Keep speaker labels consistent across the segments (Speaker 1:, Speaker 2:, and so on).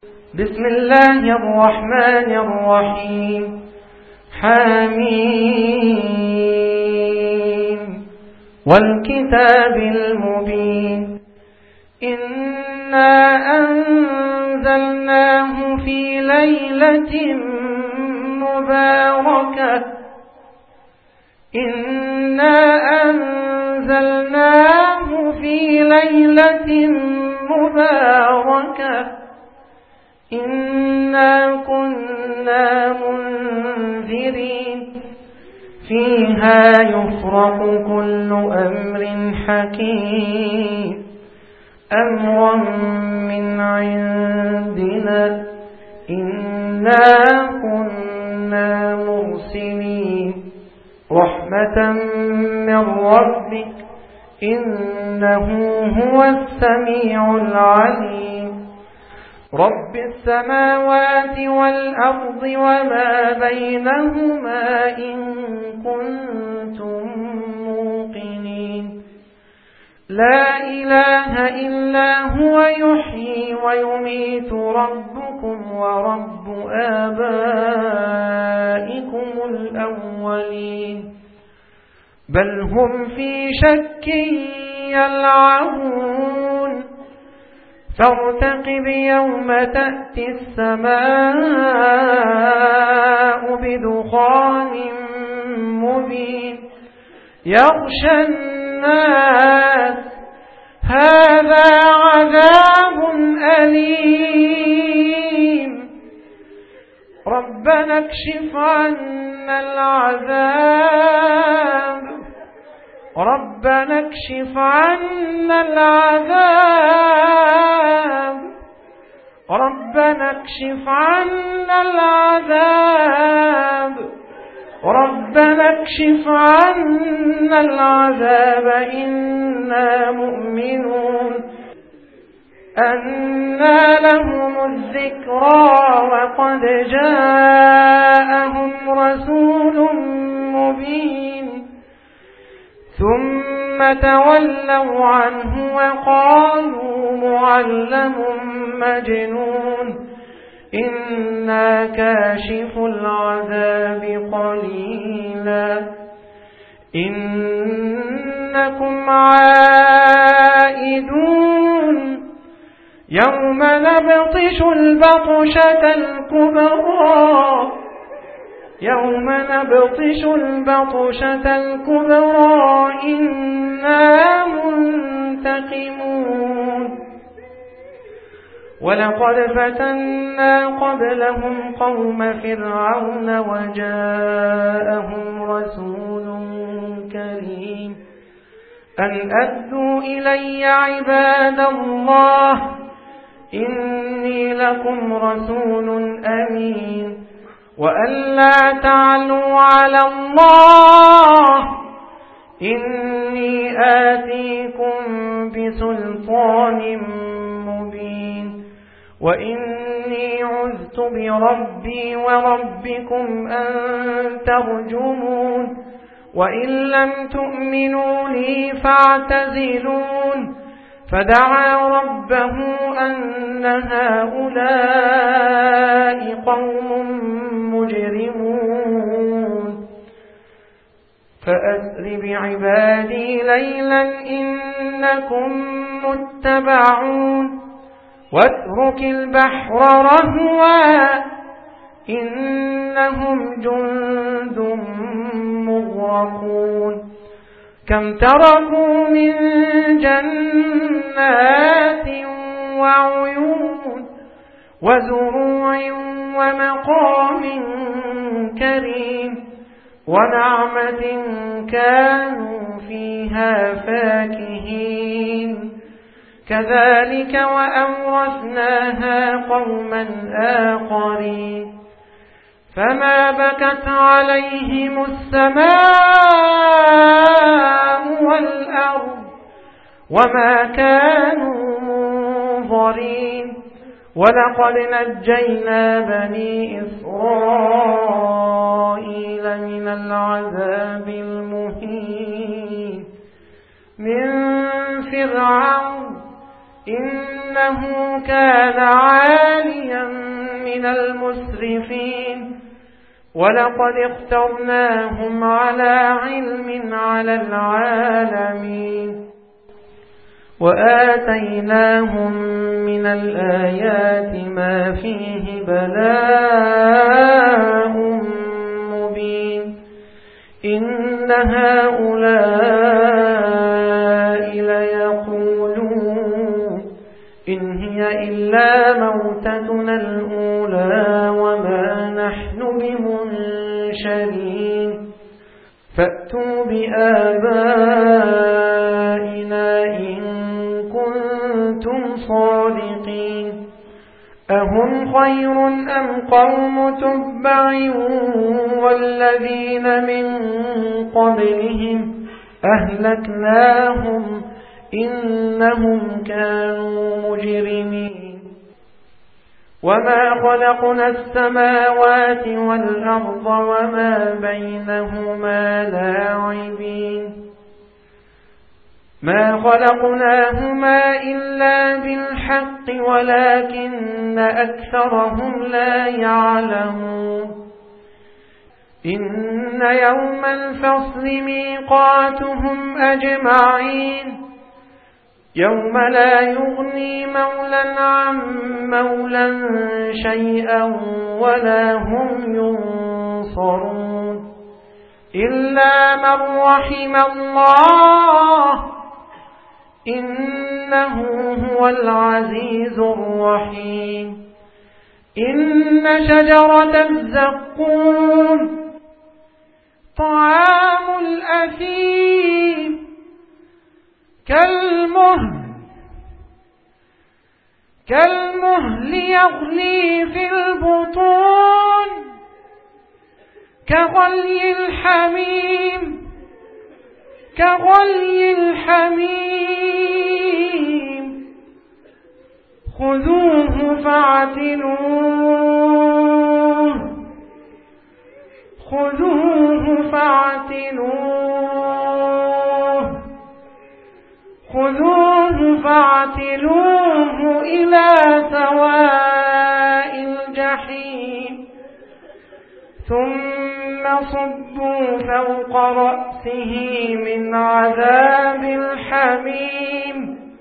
Speaker 1: بسم الله الرحمن الرحيم. حميم والكتاب المبين. إنا أنزلناه في ليلة مباركة. إنا أنزلناه في ليلة مباركة. إنا كنا منذرين. فيها يفرق كل أمر حكيم. أمرا من عندنا. إنا كنا مرسلين. رحمة من ربك. إنه هو السميع العليم. رب السماوات والأرض وما بينهما إن كنتم موقنين. لا إله إلا هو يحيي ويميت ربكم ورب آبائكم الأولين. بل هم في شك يلعبون. فارتقب يوم تأتي السماء بدخان مبين يغشى الناس. هذا عذاب أليم. ربنا اكشف عنا العذاب. ربنا اكشف عنا العذاب. ربنا اكشف عنا العذاب. ربنا اكشف عنا العذاب إنا مؤمنون. أنى لهم الذكرى وقد جاءهم رسول مبين. ثم تولوا عنه وقالوا معلم مجنون. إنا كاشف العذاب قليلا إنكم عائدون. يوم نبطش البطشة الكبرى. يوم نبطش البطشة الكبرى إنا منتقمون. ولقد فتنا قبلهم قوم فرعون وجاءهم رسول كريم أن أدوا إلي عباد الله إني لكم رسول أمين وأن لا تعلوا على الله إني آتيكم بسلطان مبين وإني عذت بربي وربكم أن ترجمون وإن لم تؤمنوا لي فاعتزلون. فدعا ربه أن هؤلاء قوم مجرمون. فأسر بعبادي ليلا إنكم متبعون واترك البحر رهوا إنهم جند مغرقون. كم تركوا من جنات وعيون وزروع ومقام كريم ونعمة كانوا فيها فاكهين. كذلك وأورثناها قوما آخرين. فما بكت عليهم السماء والأرض وما كانوا منظرين. ولقد نجينا بني إسرائيل من العذاب المهين من فرعون إنه كان عاليا ولقد اخترناهم على علم على العالمين وآتيناهم من الآيات ما فيه بلاء مبين إن هؤلاء ليقولون إن هي إلا موتتنا الأولى وما نحن بمنشرين فأتوا بآبائنا إن كنتم صادقين أهم خير أم قوم تبع والذين من قبلهم أهلكناهم إنهم كانوا مجرمين وما خلقنا السماوات والأرض وما بينهما لاعبين ما خلقناهما إلا بالحق ولكن أكثرهم لا يعلمون إن يوم الفصل ميقاتهم أجمعين يوم لا يغني مولا عن مولا شيئا ولا هم ينصرون إلا من رحم الله إنه هو العزيز الرحيم إن شجرة الزقوم طعام الأثيم كالمهل يغلي في البطون كغلي الحميم خذوه فاعتلوه إلى سواء الجحيم ثم صبوا فوق رأسه من عذاب الحميم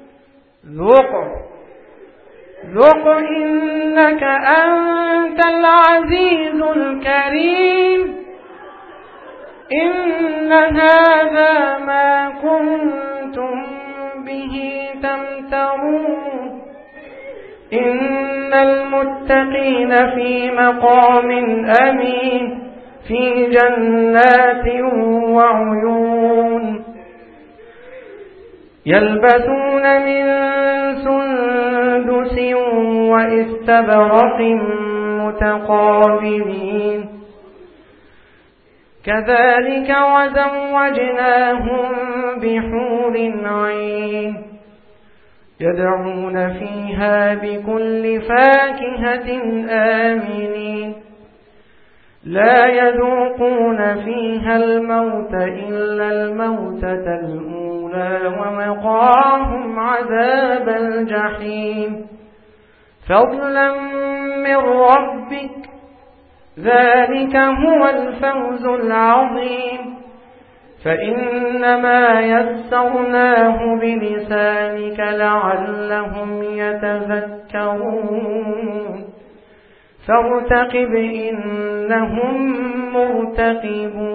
Speaker 1: ذق إنك أنت العزيز الكريم إن هذا ما كنتم به تمترون إن المتقين في مقام أمين في جنات وعيون يلبسون من سندس وإستبرق متقابلين كذلك وزوجناهم بحور عين يدعون فيها بكل فاكهة آمنين لا يذوقون فيها الموت إلا الموتة الأولى ومقاهم عذاب الجحيم فضلا من ربك ذلك هو الفوز العظيم فإنما يسرناه بلسانك لعلهم يتذكرون فارتقب إنهم مرتقبون